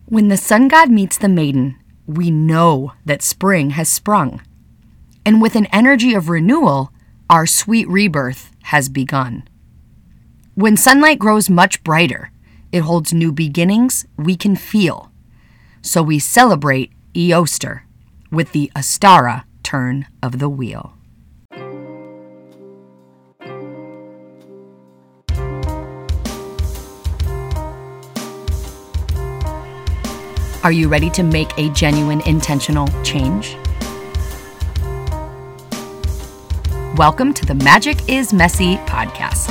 When the sun god meets the maiden, we know that spring has sprung. And with an energy of renewal, our sweet rebirth has begun. When sunlight grows much brighter, it holds new beginnings we can feel. So we celebrate Eostre with the Ostara turn of the wheel. Are you ready to make a genuine, intentional change? Welcome to the Magic is Messy podcast.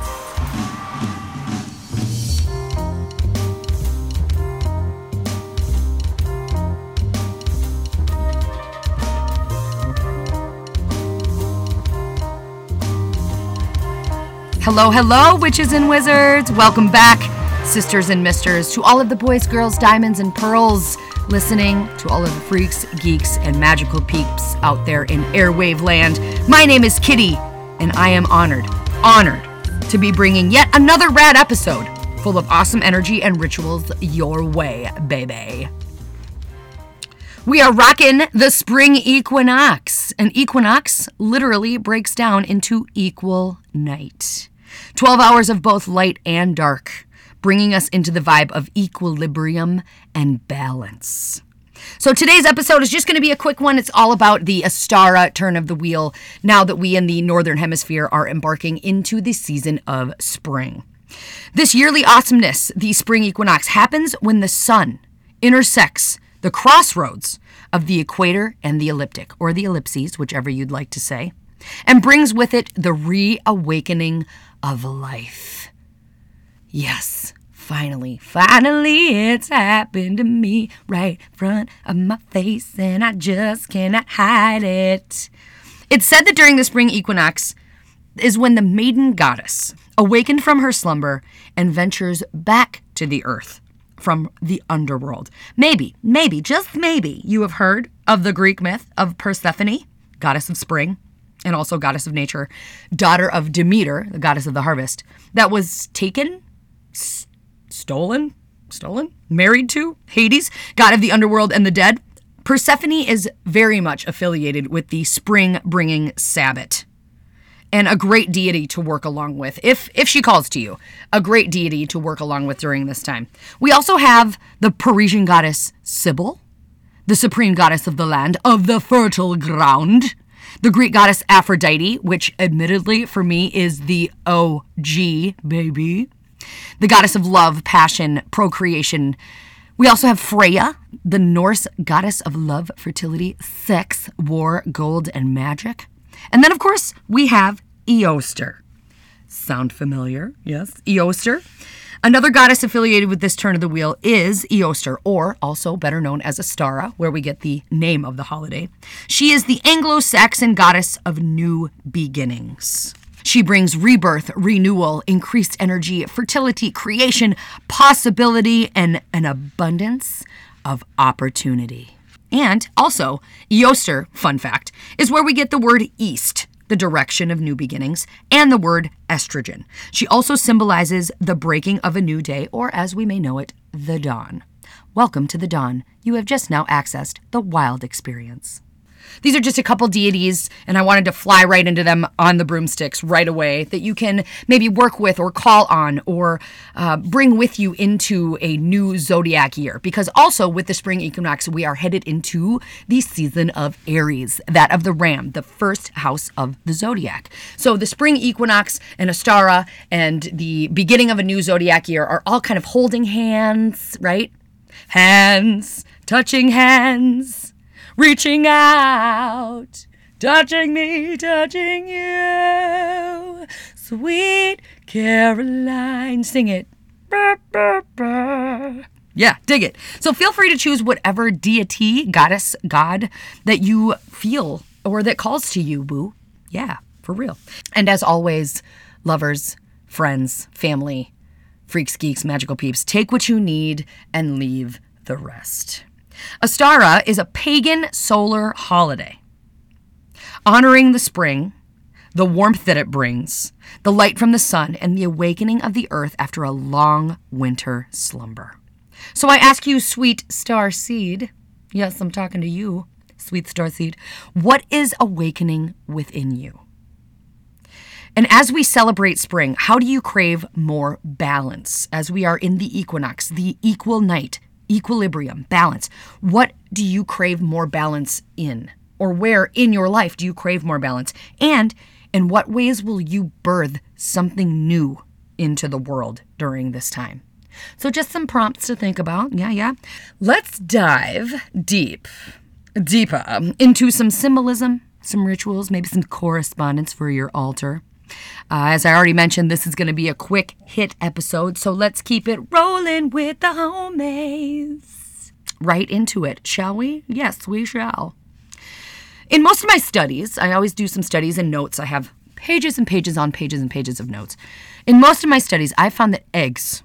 Hello, witches and wizards. Welcome back, sisters and misters, to all of the boys, girls, diamonds, and pearls listening, to all of the freaks, geeks, and magical peeps out there in airwave land. My name is Kitty, and I am honored to be bringing yet another rad episode full of awesome energy and rituals your way, baby. We are rocking the spring equinox. An equinox literally breaks down into equal night. 12 hours of both light and dark, bringing us into the vibe of equilibrium and balance. So today's episode is just going to be a quick one. It's all about the Ostara turn of the wheel now that we in the Northern Hemisphere are embarking into the season of spring. This yearly awesomeness, the spring equinox, happens when the sun intersects the crossroads of the equator and the ecliptic, or the ellipses, whichever you'd like to say, and brings with it the reawakening of life. Yes, finally, it's happened to me right in front of my face, and I just cannot hide it. It's said that during the spring equinox is when the maiden goddess awakened from her slumber and ventures back to the earth from the underworld. Maybe, just maybe, you have heard of the Greek myth of Persephone, goddess of spring, and also goddess of nature, daughter of Demeter, the goddess of the harvest, that was taken, stolen, married to Hades, god of the underworld and the dead. Persephone is very much affiliated with the spring-bringing Sabbath, and a great deity to work along with, if she calls to you, a great deity to work along with during this time. We also have the Parisian goddess Sibyl, the supreme goddess of the land, of the fertile ground, the Greek goddess Aphrodite, which admittedly for me is the OG, baby, the goddess of love, passion, procreation. We also have Freya, the Norse goddess of love, fertility, sex, war, gold, and magic. And then, of course, we have Eostre. Sound familiar? Yes, Eostre. Another goddess affiliated with this turn of the wheel is Eostre, or also better known as Ostara, where we get the name of the holiday. She is the Anglo-Saxon goddess of new beginnings. She brings rebirth, renewal, increased energy, fertility, creation, possibility, and an abundance of opportunity. And also, Eostre, fun fact, is where we get the word east, the direction of new beginnings, and the word estrogen. She also symbolizes the breaking of a new day, or as we may know it, the dawn. Welcome to the dawn. You have just now accessed the wild experience. These are just a couple deities, and I wanted to fly right into them on the broomsticks right away, that you can maybe work with or call on or bring with you into a new zodiac year. Because also with the spring equinox, we are headed into the season of Aries, that of the ram, the first house of the zodiac. So the spring equinox and Ostara and the beginning of a new zodiac year are all kind of holding hands, right? Hands, touching hands. Reaching out, touching me, touching you, sweet Caroline. Sing it. Yeah, dig it. So feel free to choose whatever deity, goddess, god that you feel or that calls to you, boo. Yeah, for real. And as always, lovers, friends, family, freaks, geeks, magical peeps, take what you need and leave the rest. Ostara is a pagan solar holiday, honoring the spring, the warmth that it brings, the light from the sun, and the awakening of the earth after a long winter slumber. So I ask you, sweet star seed, yes, I'm talking to you, sweet star seed, what is awakening within you? And as we celebrate spring, how do you crave more balance as we are in the equinox, the equal night, equilibrium, balance? What do you crave more balance in? Or where in your life do you crave more balance? And in what ways will you birth something new into the world during this time? So just some prompts to think about. Yeah. Let's dive deeper into some symbolism, some rituals, maybe some correspondence for your altar. As I already mentioned, this is going to be a quick hit episode, so let's keep it rolling with the homies. Right into it, shall we? Yes, we shall. In most of my studies, I always do some studies and notes. I have pages and pages on pages and pages of notes. In most of my studies, I found that eggs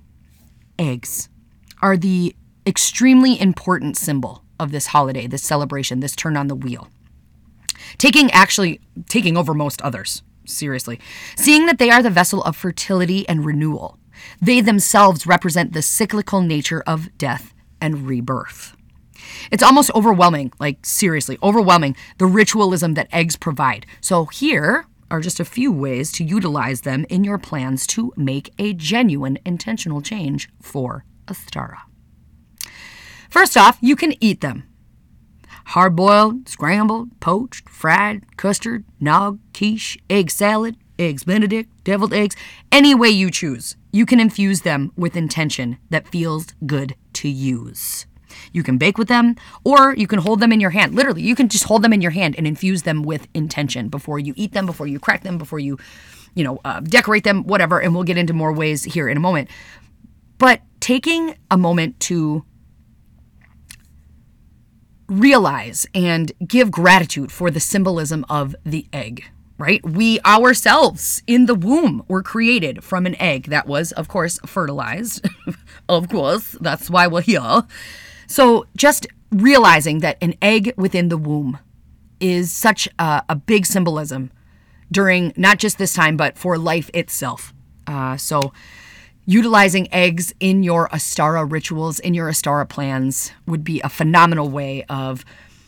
are the extremely important symbol of this holiday, this celebration, this turn on the wheel. Taking over most others. Seriously. Seeing that they are the vessel of fertility and renewal. They themselves represent the cyclical nature of death and rebirth. It's almost overwhelming, like seriously, overwhelming, the ritualism that eggs provide. So here are just a few ways to utilize them in your plans to make a genuine intentional change for Ostara. First off, you can eat them. Hard-boiled, scrambled, poached, fried, custard, nog, quiche, egg salad, eggs benedict, deviled eggs, any way you choose. You can infuse them with intention that feels good to use. You can bake with them, or you can hold them in your hand. Literally, you can just hold them in your hand and infuse them with intention before you eat them, before you crack them, before you decorate them, whatever, and we'll get into more ways here in a moment. But taking a moment to realize and give gratitude for the symbolism of the egg, right? We ourselves in the womb were created from an egg that was, of course, fertilized. Of course, that's why we're here. So just realizing that an egg within the womb is such a big symbolism during not just this time, but for life itself. So utilizing eggs in your Ostara rituals, in your Ostara plans would be a phenomenal way of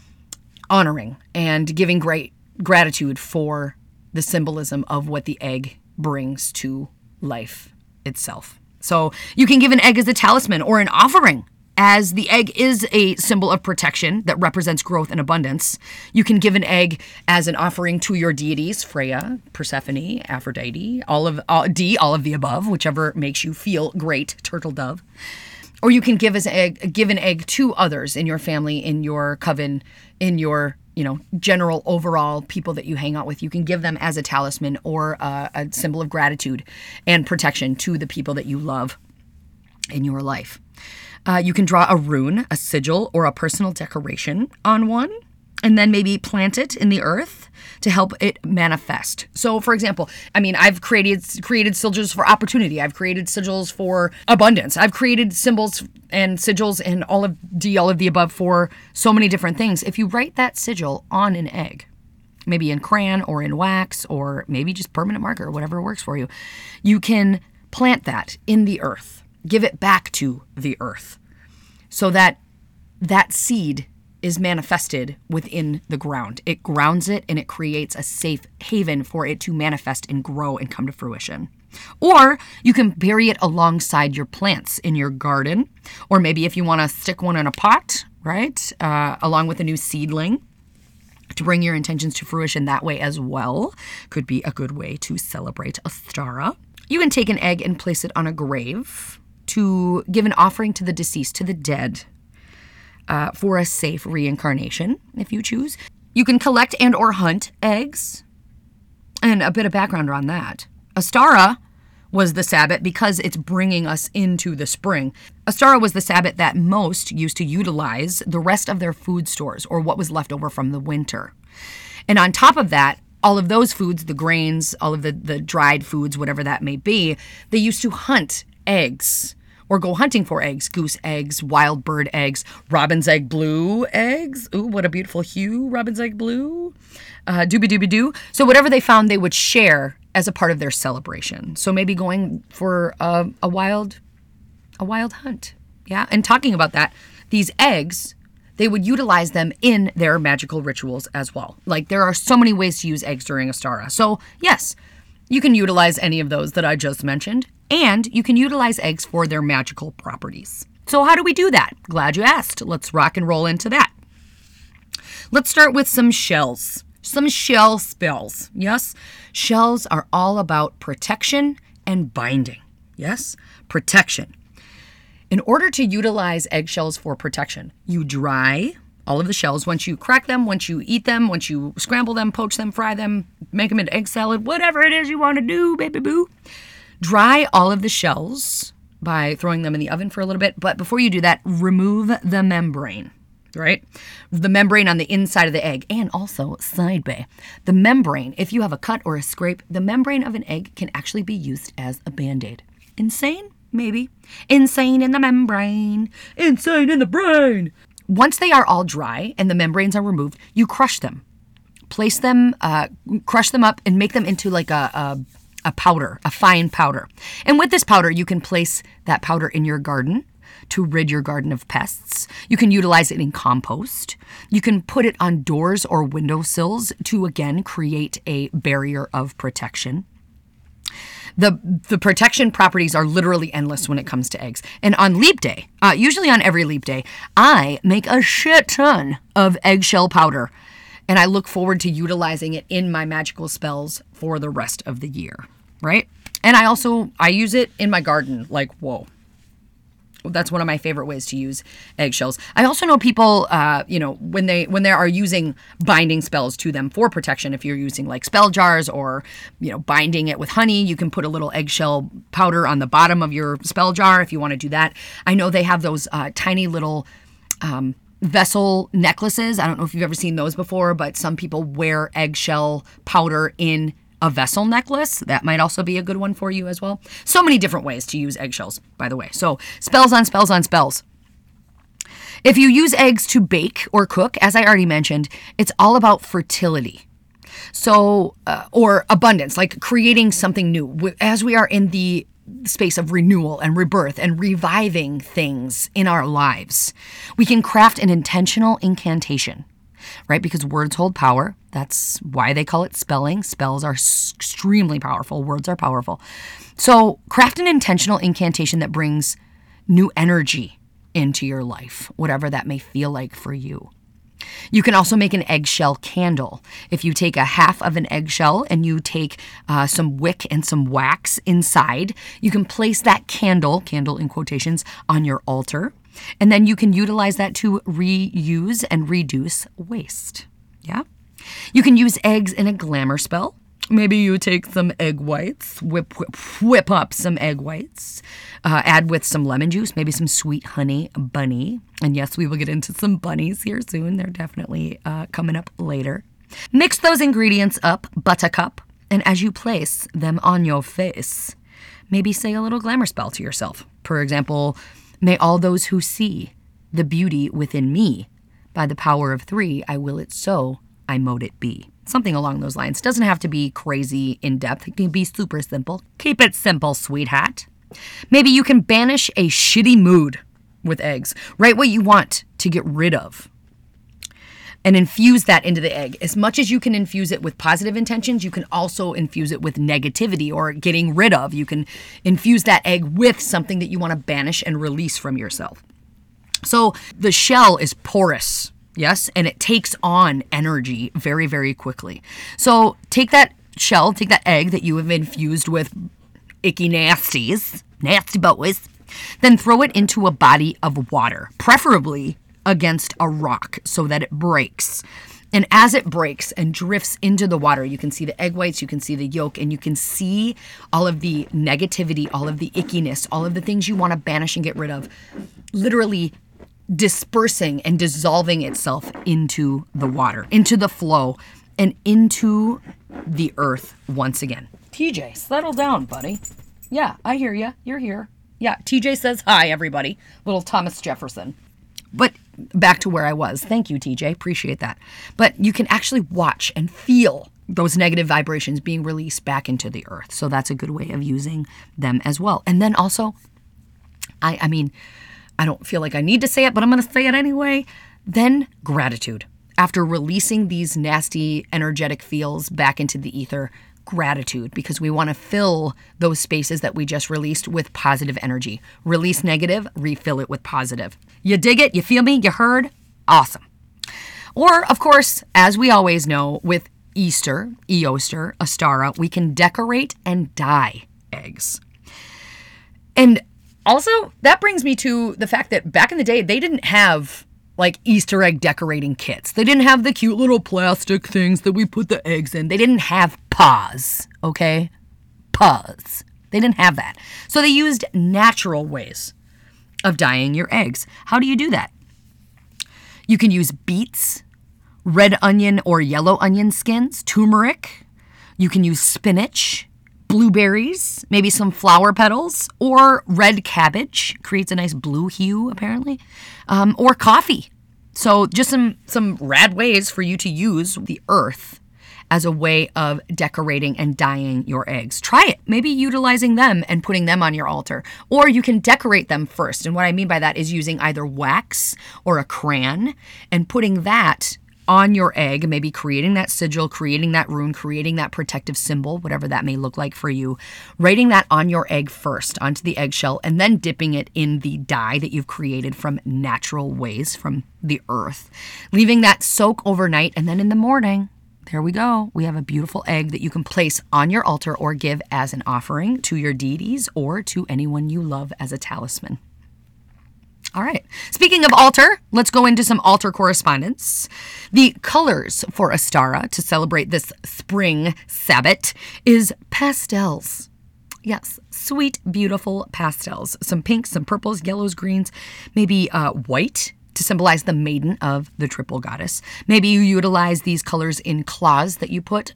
honoring and giving great gratitude for the symbolism of what the egg brings to life itself. So you can give an egg as a talisman or an offering, as the egg is a symbol of protection that represents growth and abundance. You can give an egg as an offering to your deities, Freya, Persephone, Aphrodite, all of the above, whichever makes you feel great, turtle dove. Or you can give an egg to others in your family, in your coven, in your general overall people that you hang out with. You can give them as a talisman or a symbol of gratitude and protection to the people that you love in your life. You can draw a rune, a sigil, or a personal decoration on one, and then maybe plant it in the earth to help it manifest. So, for example, I've created sigils for opportunity. I've created sigils for abundance. I've created symbols and sigils and all of the above for so many different things. If you write that sigil on an egg, maybe in crayon or in wax or maybe just permanent marker, whatever works for you, you can plant that in the earth. Give it back to the earth so that that seed is manifested within the ground. It grounds it and it creates a safe haven for it to manifest and grow and come to fruition. Or you can bury it alongside your plants in your garden, or maybe if you want to stick one in a pot, right, along with a new seedling to bring your intentions to fruition that way as well. Could be a good way to celebrate Ostara. You can take an egg and place it on a grave to give an offering to the deceased, to the dead, for a safe reincarnation, if you choose. You can collect and or hunt eggs. And a bit of background on that. Ostara was the Sabbath because it's bringing us into the spring. Ostara was the Sabbath that most used to utilize the rest of their food stores or what was left over from the winter. And on top of that, all of those foods, the grains, all of the dried foods, whatever that may be, they used to hunt eggs or go hunting for eggs, goose eggs, wild bird eggs, robin's egg blue eggs. Ooh, what a beautiful hue, robin's egg blue. Doobie-doobie-doo. So whatever they found, they would share as a part of their celebration. So maybe going for a wild hunt Yeah. And talking about that, these eggs, they would utilize them in their magical rituals as well. Like there are so many ways to use eggs during Ostara. So yes, you can utilize any of those that I just mentioned, and you can utilize eggs for their magical properties. So how do we do that? Glad you asked. Let's rock and roll into that. Let's start with some shells. Some shell spells. Yes, shells are all about protection and binding. Yes, protection. In order to utilize eggshells for protection, you dry all of the shells. Once you crack them, once you eat them, once you scramble them, poach them, fry them, make them into egg salad, whatever it is you want to do, baby boo. Dry all of the shells by throwing them in the oven for a little bit. But before you do that, remove the membrane, right? The membrane on the inside of the egg, and also side bay. The membrane, if you have a cut or a scrape, the membrane of an egg can actually be used as a Band-Aid. Insane? Maybe. Insane in the membrane. Insane in the brain. Once they are all dry and the membranes are removed, you crush them. Place them, crush them up and make them into like a powder, a fine powder. And with this powder, you can place that powder in your garden to rid your garden of pests. You can utilize it in compost. You can put it on doors or windowsills to, again, create a barrier of protection. The protection properties are literally endless when it comes to eggs. And on Leap Day, usually on every Leap Day, I make a shit ton of eggshell powder. And I look forward to utilizing it in my magical spells for the rest of the year, right? And I use it in my garden, like, whoa. That's one of my favorite ways to use eggshells. I also know people, when they are using binding spells to them for protection, if you're using like spell jars or, binding it with honey, you can put a little eggshell powder on the bottom of your spell jar if you want to do that. I know they have those tiny little vessel necklaces. I don't know if you've ever seen those before, but some people wear eggshell powder in a vessel necklace. That might also be a good one for you as well. So many different ways to use eggshells, by the way. So spells on spells on spells. If you use eggs to bake or cook, as I already mentioned, it's all about fertility. So, or abundance, like creating something new. As we are in the space of renewal and rebirth and reviving things in our lives, we can craft an intentional incantation, right? Because words hold power. That's why they call it spelling. Spells are extremely powerful. Words are powerful. So craft an intentional incantation that brings new energy into your life, whatever that may feel like for you. You can also make an eggshell candle. If you take a half of an eggshell and you take some wick and some wax inside, you can place that candle in quotations, on your altar. And then you can utilize that to reuse and reduce waste. Yeah? You can use eggs in a glamour spell. Maybe you take some egg whites, whip up some egg whites, add with some lemon juice, maybe some sweet honey bunny. And yes, we will get into some bunnies here soon. They're definitely coming up later. Mix those ingredients up, buttercup, and as you place them on your face, maybe say a little glamour spell to yourself. For example, may all those who see the beauty within me, by the power of 3, I will it so, I mote it be. Something along those lines. Doesn't have to be crazy in depth. It can be super simple. Keep it simple, sweetheart. Maybe you can banish a shitty mood with eggs. Write what you want to get rid of and infuse that into the egg. As much as you can infuse it with positive intentions, you can also infuse it with negativity or getting rid of. You can infuse that egg with something that you want to banish and release from yourself. So the shell is porous. Yes, and it takes on energy very, very quickly. So take that shell, take that egg that you have infused with icky nasty boys, then throw it into a body of water, preferably against a rock so that it breaks. And as it breaks and drifts into the water, you can see the egg whites, you can see the yolk, and you can see all of the negativity, all of the ickiness, all of the things you want to banish and get rid of, literally dispersing and dissolving itself into the water, into the flow, and into the earth once again. TJ, settle down, buddy. Yeah, I hear you. You're here. Yeah, TJ says hi, everybody. Little Thomas Jefferson. But back to where I was. Thank you, TJ. Appreciate that. But you can actually watch and feel those negative vibrations being released back into the earth. So that's a good way of using them as well. And then also, I I don't feel like I need to say it, but I'm going to say it anyway. Then gratitude. After releasing these nasty, energetic feels back into the ether, gratitude, because we want to fill those spaces that we just released with positive energy. Release negative, refill it with positive. You dig it? You feel me? You heard? Awesome. Or, of course, as we always know, with Easter, Eoster, Ostara, we can decorate and dye eggs. And also, that brings me to the fact that back in the day, they didn't have like Easter egg decorating kits. They didn't have the cute little plastic things that we put the eggs in. They didn't have paws, okay? Paws. They didn't have that. So they used natural ways of dyeing your eggs. How do you do that? You can use beets, red onion or yellow onion skins, turmeric. You can use spinach, blueberries, maybe some flower petals, or red cabbage. Creates a nice blue hue, apparently. Or coffee. So just some rad ways for you to use the earth as a way of decorating and dyeing your eggs. Try it. Maybe utilizing them and putting them on your altar. Or you can decorate them first. And what I mean by that is using either wax or a crayon and putting that on your egg, maybe creating that sigil, creating that rune, creating that protective symbol, whatever that may look like for you, writing that on your egg first, onto the eggshell, and then dipping it in the dye that you've created from natural ways from the earth. Leaving that soak overnight, and then in the morning, there we go. We have a beautiful egg that you can place on your altar or give as an offering to your deities or to anyone you love as a talisman. All right. Speaking of altar, let's go into some altar correspondence. The colors for Ostara to celebrate this spring Sabbath is pastels. Yes, sweet, beautiful pastels. Some pinks, some purples, yellows, greens, maybe white to symbolize the maiden of the triple goddess. Maybe you utilize these colors in cloths that you put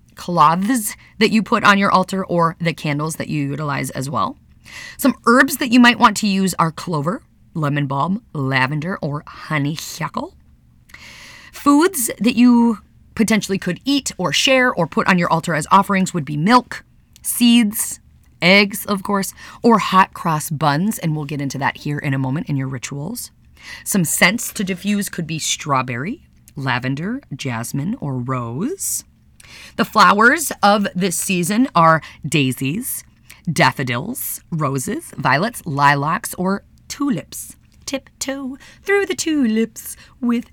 on your altar or the candles that you utilize as well. Some herbs that you might want to use are clover, lemon balm, lavender, or honeysuckle. Foods that you potentially could eat or share or put on your altar as offerings would be milk, seeds, eggs, of course, or hot cross buns, and we'll get into that here in a moment in your rituals. Some scents to diffuse could be strawberry, lavender, jasmine, or rose. The flowers of this season are daisies, daffodils, roses, violets, lilacs, or tulips. Tiptoe through the tulips with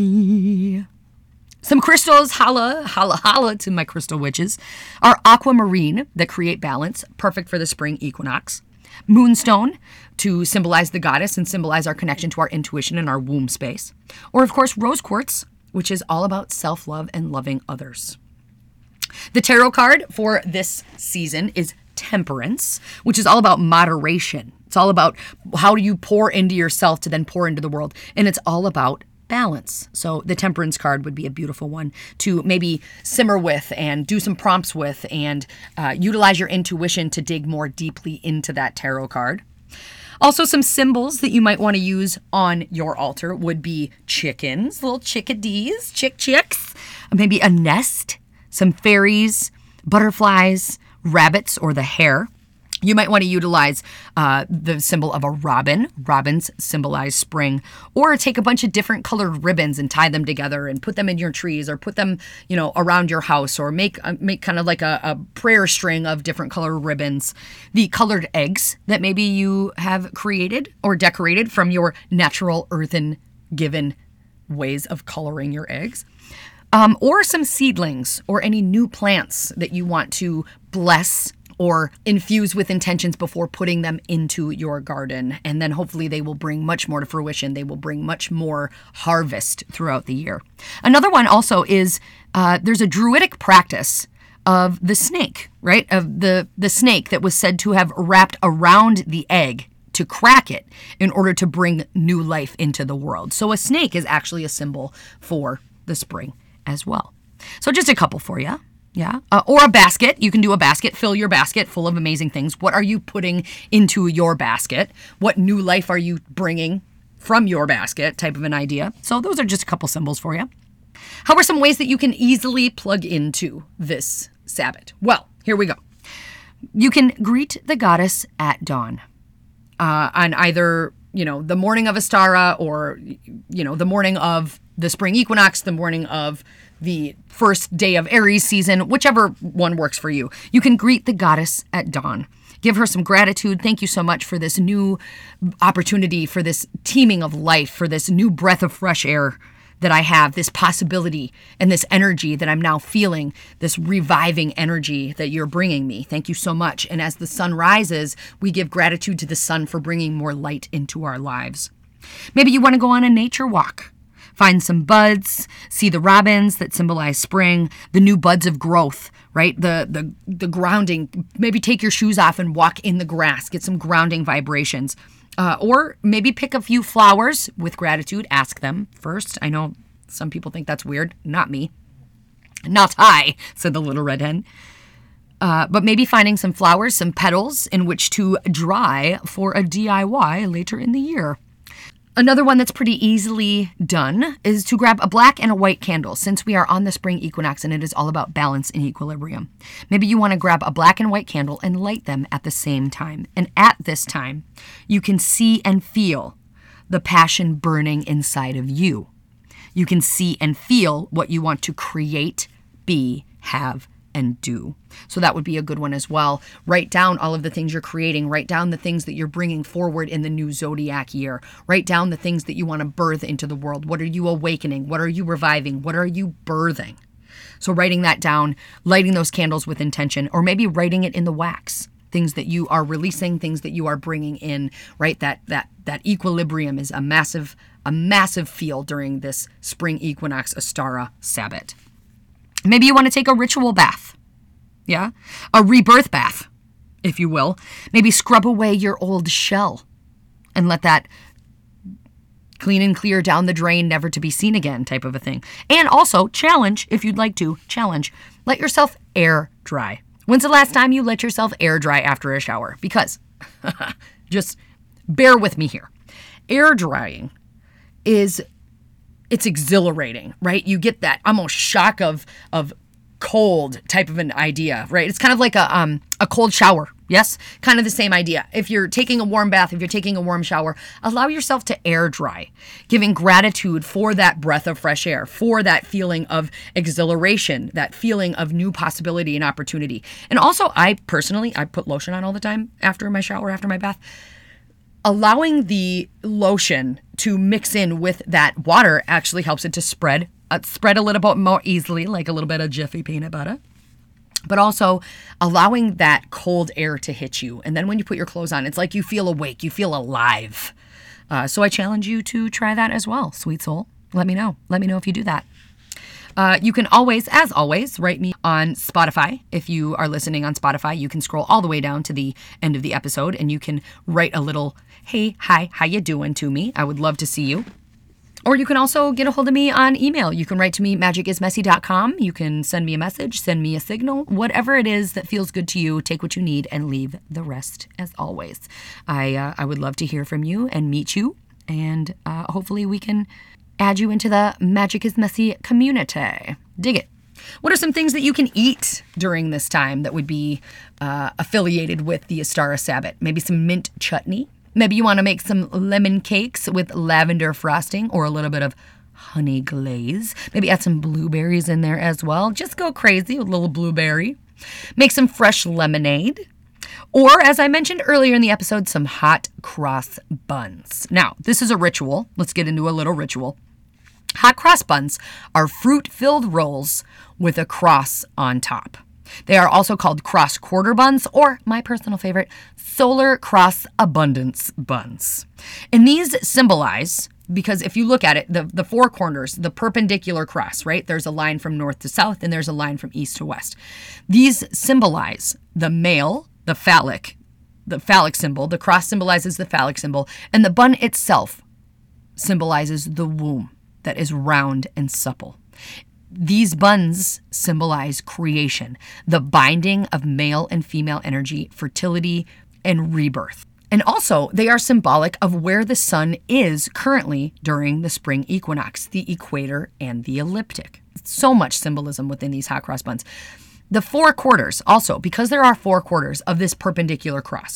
me. Some crystals, holla, holla, holla to my crystal witches, are aquamarine that create balance, perfect for the spring equinox. Moonstone to symbolize the goddess and symbolize our connection to our intuition and our womb space. Or, of course, rose quartz, which is all about self-love and loving others. The tarot card for this season is Temperance, which is all about moderation. It's all about how do you pour into yourself to then pour into the world. And it's all about balance. So the Temperance card would be a beautiful one to maybe simmer with and do some prompts with and utilize your intuition to dig more deeply into that tarot card. Also, some symbols that you might want to use on your altar would be chickens, little chickadees, chicks, maybe a nest, some fairies, butterflies, rabbits, or the hare. You might want to utilize the symbol of a robin. Robins symbolize spring. Or take a bunch of different colored ribbons and tie them together and put them in your trees or put them, around your house or make kind of like a prayer string of different colored ribbons. The colored eggs that maybe you have created or decorated from your natural earthen given ways of coloring your eggs. Or some seedlings or any new plants that you want to bless or infuse with intentions before putting them into your garden. And then hopefully they will bring much more to fruition. They will bring much more harvest throughout the year. Another one also is there's a druidic practice of the snake, right? Of the snake that was said to have wrapped around the egg to crack it in order to bring new life into the world. So a snake is actually a symbol for the spring as well. So just a couple for you. Yeah. Or a basket. You can do a basket. Fill your basket full of amazing things. What are you putting into your basket? What new life are you bringing from your basket type of an idea? So those are just a couple symbols for you. How are some ways that you can easily plug into this Sabbath? Well, here we go. You can greet the goddess at dawn on either the morning of Ostara, or, the morning of the spring equinox, the morning of the first day of Aries season, whichever one works for you. You can greet the goddess at dawn. Give her some gratitude. Thank you so much for this new opportunity, for this teeming of life, for this new breath of fresh air that I have, this possibility and this energy that I'm now feeling, this reviving energy that you're bringing me. Thank you so much. And as the sun rises, we give gratitude to the sun for bringing more light into our lives. Maybe you want to go on a nature walk. Find some buds, see the robins that symbolize spring, the new buds of growth, right? The grounding. Maybe take your shoes off and walk in the grass, get some grounding vibrations. Or maybe pick a few flowers with gratitude. Ask them first. I know some people think that's weird. Not me. Not I, said the little red hen. But maybe finding some flowers, some petals in which to dry for a DIY later in the year. Another one that's pretty easily done is to grab a black and a white candle, since we are on the spring equinox and it is all about balance and equilibrium. Maybe you want to grab a black and white candle and light them at the same time. And at this time, you can see and feel the passion burning inside of you. You can see and feel what you want to create, be, have, and do. So that would be a good one as well. Write down all of the things you're creating. Write down the things that you're bringing forward in the new zodiac year. Write down the things that you want to birth into the world. What are you awakening? What are you reviving? What are you birthing? So writing that down, lighting those candles with intention, or maybe writing it in the wax. Things that you are releasing, things that you are bringing in, right? That equilibrium is a massive feel during this spring equinox Ostara Sabbat. Maybe you want to take a ritual bath. Yeah? A rebirth bath, if you will. Maybe scrub away your old shell and let that clean and clear down the drain, never to be seen again type of a thing. And also challenge, if you'd like to, let yourself air dry. When's the last time you let yourself air dry after a shower? Because, just bear with me here. Air drying it's exhilarating, right? You get that almost shock of cold type of an idea, right? It's kind of like a cold shower. Yes? Kind of the same idea. If you're taking a warm bath, if you're taking a warm shower, allow yourself to air dry, giving gratitude for that breath of fresh air, for that feeling of exhilaration, that feeling of new possibility and opportunity. And also, I put lotion on all the time after my shower, after my bath. Allowing the lotion to mix in with that water actually helps it to spread a little bit more easily, like a little bit of Jiffy peanut butter. But also allowing that cold air to hit you. And then when you put your clothes on, it's like you feel awake, you feel alive. So I challenge you to try that as well, sweet soul. Let me know. Let me know if you do that. You can always, as always, write me on Spotify. If you are listening on Spotify, you can scroll all the way down to the end of the episode and you can write a little, hey, hi, how you doing to me? I would love to see you. Or you can also get a hold of me on email. You can write to me, magicismessy.com. You can send me a message, send me a signal, whatever it is that feels good to you. Take what you need and leave the rest, as always. I would love to hear from you and meet you. And hopefully we can add you into the Magic is Messy community. Dig it. What are some things that you can eat during this time that would be affiliated with the Ostara Sabbat? Maybe some mint chutney. Maybe you want to make some lemon cakes with lavender frosting or a little bit of honey glaze. Maybe add some blueberries in there as well. Just go crazy with a little blueberry. Make some fresh lemonade. Or, as I mentioned earlier in the episode, some hot cross buns. Now, this is a ritual. Let's get into a little ritual. Hot cross buns are fruit-filled rolls with a cross on top. They are also called cross quarter buns, or my personal favorite, solar cross abundance buns. And these symbolize, because if you look at it, the four corners, the perpendicular cross, right? There's a line from north to south, and there's a line from east to west. These symbolize the male, the phallic symbol. The cross symbolizes the phallic symbol, and the bun itself symbolizes the womb that is round and supple. These buns symbolize creation, the binding of male and female energy, fertility, and rebirth. And also, they are symbolic of where the sun is currently during the spring equinox, the equator and the ecliptic. So much symbolism within these hot cross buns. The four quarters also, because there are four quarters of this perpendicular cross,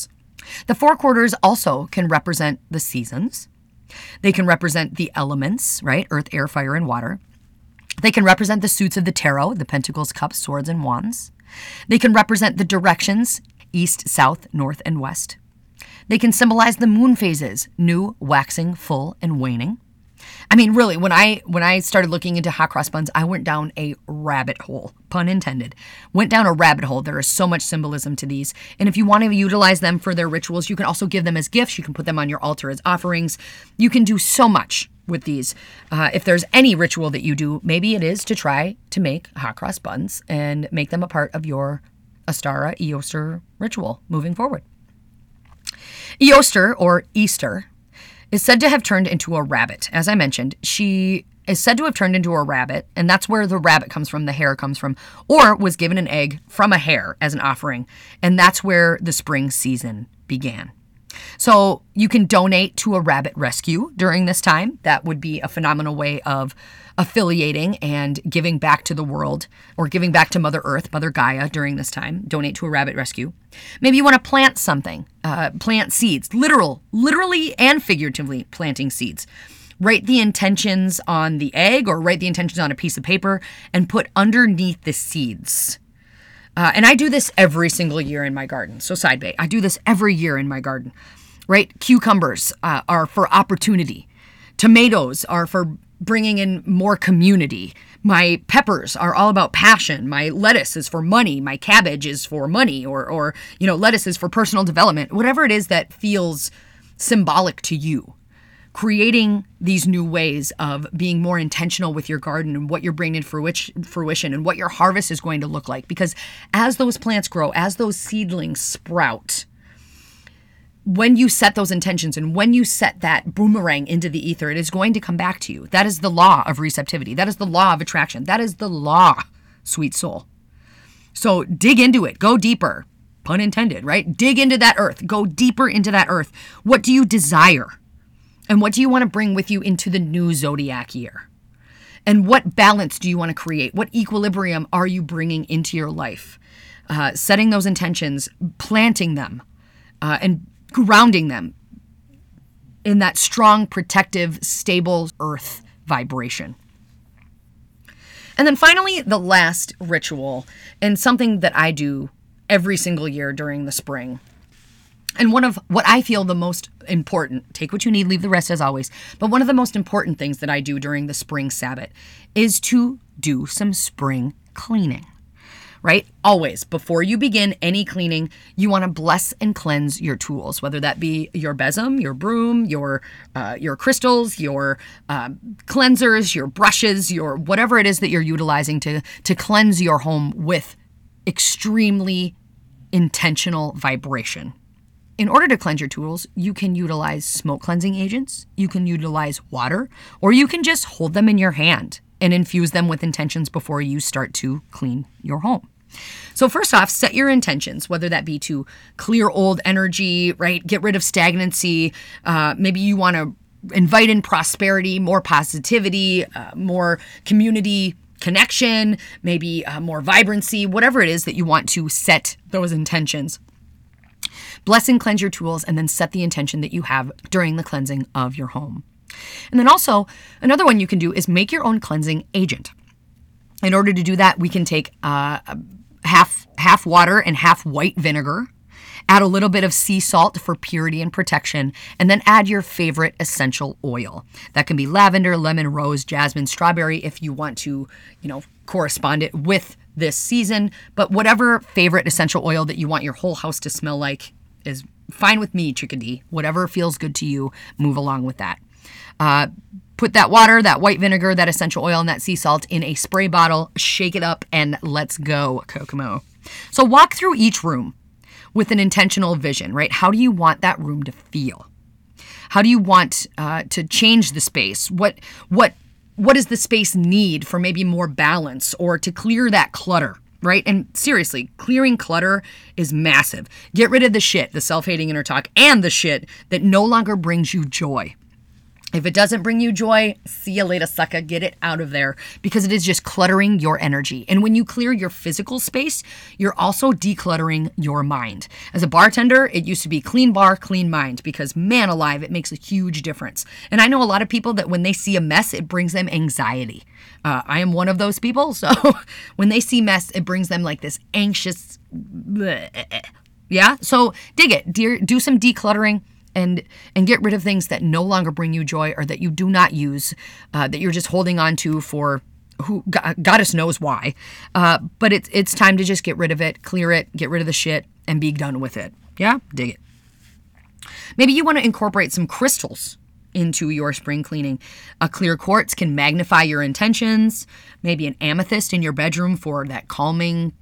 The four quarters also can represent the seasons. They can represent the elements, right? Earth, air, fire, and water. They can represent the suits of the tarot, the pentacles, cups, swords, and wands. They can represent the directions, east, south, north, and west. They can symbolize the moon phases, new, waxing, full, and waning. I mean, really, when I started looking into hot cross buns, I went down a rabbit hole, pun intended. Went down a rabbit hole. There is so much symbolism to these. And if you want to utilize them for their rituals, you can also give them as gifts. You can put them on your altar as offerings. You can do so much with these. If there's any ritual that you do, maybe it is to try to make hot cross buns and make them a part of your Ostara Eostre ritual moving forward. Eostre, or Easter, is said to have turned into a rabbit. As I mentioned, she is said to have turned into a rabbit, and that's where the rabbit comes from, the hare comes from, or was given an egg from a hare as an offering, and that's where the spring season began. So you can donate to a rabbit rescue during this time. That would be a phenomenal way of affiliating and giving back to the world, or giving back to Mother Earth, Mother Gaia during this time. Donate to a rabbit rescue. Maybe you want to plant something, plant seeds, literally and figuratively planting seeds. Write the intentions on the egg or write the intentions on a piece of paper and put underneath the seeds. And I do this every single year in my garden. So side bay, I do this every year in my garden, right? Cucumbers are for opportunity. Tomatoes are for bringing in more community. My peppers are all about passion. My lettuce is for money. My cabbage is for money, or lettuce is for personal development. Whatever it is that feels symbolic to you. Creating these new ways of being more intentional with your garden and what you're bringing in fruition and what your harvest is going to look like. Because as those plants grow, as those seedlings sprout, when you set those intentions and when you set that boomerang into the ether, it is going to come back to you. That is the law of receptivity. That is the law of attraction. That is the law, sweet soul. So dig into it. Go deeper. Pun intended, right? Dig into that earth. Go deeper into that earth. What do you desire? And what do you want to bring with you into the new zodiac year? And what balance do you want to create? What equilibrium are you bringing into your life? Setting those intentions, planting them, and grounding them in that strong, protective, stable earth vibration. And then finally, the last ritual, and something that I do every single year during the spring. And one of what I feel the most important, take what you need, leave the rest as always, but one of the most important things that I do during the spring Sabbath is to do some spring cleaning, right? Always, before you begin any cleaning, you want to bless and cleanse your tools, whether that be your besom, your broom, your crystals, your cleansers, your brushes, your whatever it is that you're utilizing to cleanse your home with extremely intentional vibration. In order to cleanse your tools, you can utilize smoke cleansing agents, you can utilize water, or you can just hold them in your hand and infuse them with intentions before you start to clean your home. So first off, set your intentions, whether that be to clear old energy, right? Get rid of stagnancy. Maybe you want to invite in prosperity, more positivity, more community connection, maybe more vibrancy, whatever it is that you want to set those intentions. Bless and cleanse your tools, and then set the intention that you have during the cleansing of your home. And then also, another one you can do is make your own cleansing agent. In order to do that, we can take half water and half white vinegar, add a little bit of sea salt for purity and protection, and then add your favorite essential oil. That can be lavender, lemon, rose, jasmine, strawberry, if you want to, correspond it with this season. But whatever favorite essential oil that you want your whole house to smell like is fine with me, chickadee. Whatever feels good to you, move along with that. Put that water, that white vinegar, that essential oil, and that sea salt in a spray bottle, shake it up, and let's go, Kokomo. So walk through each room with an intentional vision, right? How do you want that room to feel? How do you want to change the space? What does the space need for maybe more balance or to clear that clutter? Right? And seriously, clearing clutter is massive. Get rid of the shit, the self-hating inner talk, and the shit that no longer brings you joy. If it doesn't bring you joy, see you later, sucker. Get it out of there, because it is just cluttering your energy. And when you clear your physical space, you're also decluttering your mind. As a bartender, it used to be clean bar, clean mind, because man alive, it makes a huge difference. And I know a lot of people that when they see a mess, it brings them anxiety. I am one of those people. So when they see mess, it brings them like this anxious, yeah. So dig it, do some decluttering. And get rid of things that no longer bring you joy, or that you do not use, that you're just holding on to for who goddess knows why. But it's time to just get rid of it, clear it, get rid of the shit, and be done with it. Yeah, dig it. Maybe you want to incorporate some crystals into your spring cleaning. A clear quartz can magnify your intentions. Maybe an amethyst in your bedroom for that calming,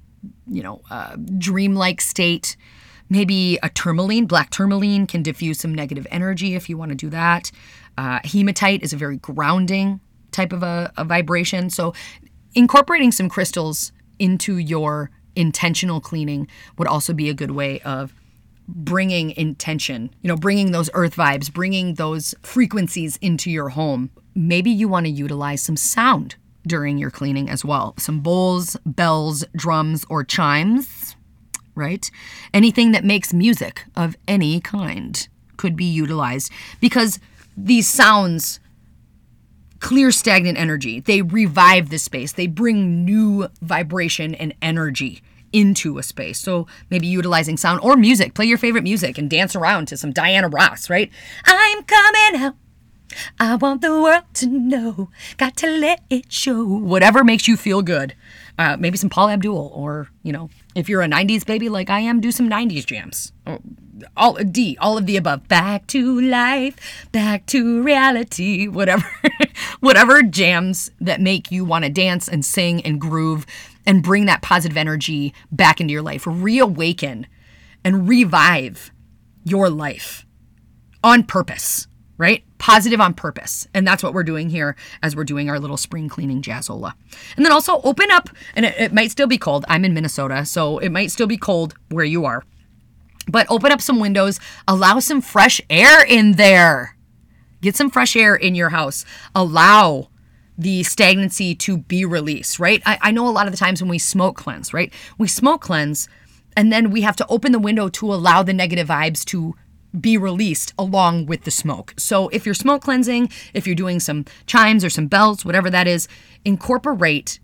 dreamlike state. Maybe a tourmaline, black tourmaline, can diffuse some negative energy if you want to do that. Hematite is a very grounding type of a vibration. So incorporating some crystals into your intentional cleaning would also be a good way of bringing intention, bringing those earth vibes, bringing those frequencies into your home. Maybe you want to utilize some sound during your cleaning as well. Some bowls, bells, drums, or chimes. Right? Anything that makes music of any kind could be utilized, because these sounds clear stagnant energy. They revive the space. They bring new vibration and energy into a space. So maybe utilizing sound or music. Play your favorite music and dance around to some Diana Ross, right? I'm coming out. I want the world to know. Got to let it show. Whatever makes you feel good. Maybe some Paula Abdul, or, if you're a 90s baby like I am, do some 90s jams. All of the above. Back to life, back to reality, whatever. Whatever jams that make you want to dance and sing and groove and bring that positive energy back into your life. Reawaken and revive your life on purpose. Right? Positive on purpose. And that's what we're doing here as we're doing our little spring cleaning jazzola. And then also open up, and it might still be cold. I'm in Minnesota, so it might still be cold where you are. But open up some windows, allow some fresh air in there. Get some fresh air in your house. Allow the stagnancy to be released, right? I know a lot of the times when we smoke cleanse, right? We smoke cleanse, and then we have to open the window to allow the negative vibes to be released along with the smoke. So if you're smoke cleansing, if you're doing some chimes or some bells, whatever that is, incorporate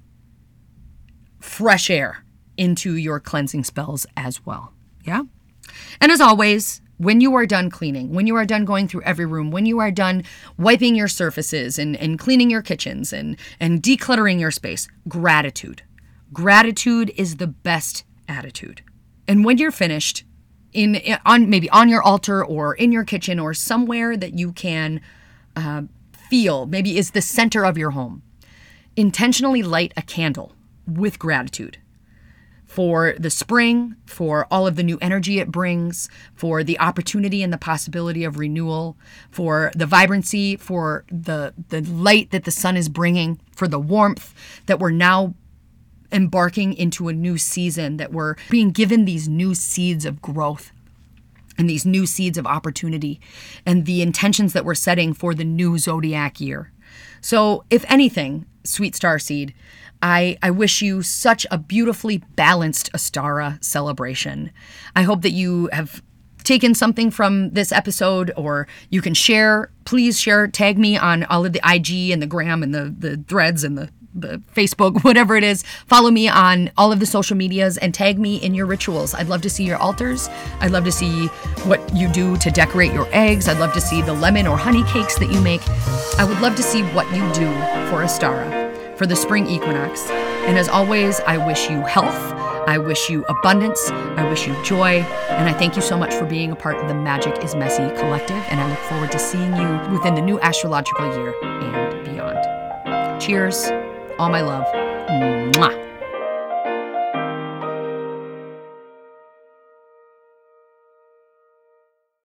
fresh air into your cleansing spells as well. Yeah? And as always, when you are done cleaning, when you are done going through every room, when you are done wiping your surfaces and cleaning your kitchens and decluttering your space, gratitude. Gratitude is the best attitude. And when you're finished, maybe on your altar or in your kitchen or somewhere that you can feel, maybe is the center of your home, intentionally light a candle with gratitude for the spring, for all of the new energy it brings, for the opportunity and the possibility of renewal, for the vibrancy, for the light that the sun is bringing, for the warmth that we're now embarking into a new season, that we're being given these new seeds of growth and these new seeds of opportunity and the intentions that we're setting for the new zodiac year. So if anything, sweet starseed, I wish you such a beautifully balanced Ostara celebration. I hope that you have taken something from this episode, or you can share. Please share, tag me on all of the IG and the gram and the threads and the Facebook, whatever it is. Follow me on all of the social medias and tag me in your rituals. I'd love to see your altars. I'd love to see what you do to decorate your eggs. I'd love to see the lemon or honey cakes that you make. I would love to see what you do for Ostara, for the spring equinox. And as always, I wish you health. I wish you abundance. I wish you joy. And I thank you so much for being a part of the Magic is Messy collective. And I look forward to seeing you within the new astrological year and beyond. Cheers. All my love. Mwah.